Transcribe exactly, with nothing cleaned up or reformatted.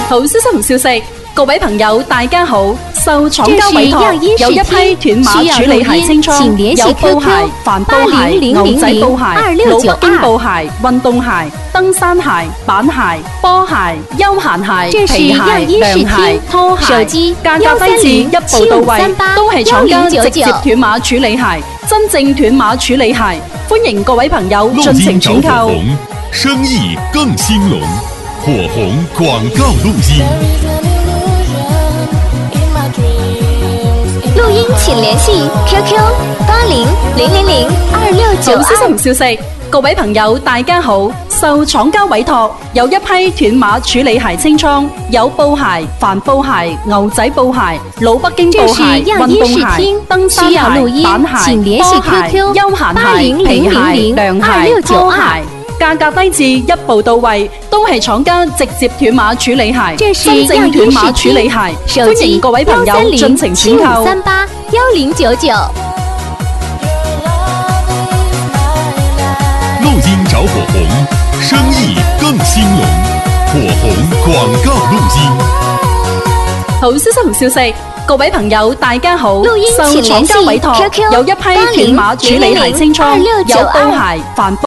好消息同消息，各位朋友大家好，受廠家委託，有一批斷碼處理鞋清倉，有布鞋、帆布鞋、牛仔布鞋、老北京布鞋、運動鞋、登山鞋、板鞋、波鞋、休閒鞋、皮鞋、涼鞋、拖鞋，價格低至一步到位，都係廠家直接斷碼處理鞋，真正斷碼處理鞋，歡迎各位朋友盡情選購。 生意更興隆，火紅廣告錄音。 錄音請聯繫 Q Q 八零零零零二六九二。 好消息同消息，各位朋友大家好，受廠家委託，有一批斷碼處理鞋清倉，有布鞋、帆布鞋、牛仔布鞋、老北京布鞋、運動鞋、登山鞋、板鞋、波鞋、休閒鞋、皮鞋、涼鞋、拖鞋。價格低至一步到位，都係廠家直接斷碼處理鞋，真正斷碼處理鞋，歡迎各位朋友盡情選購。 三八幺零九九。 錄音找火紅，生意更興隆，火紅廣告錄音。 好消息同消息，各位朋友大家好，受廠家委託，有一批斷碼處理鞋清倉，有布鞋、帆布。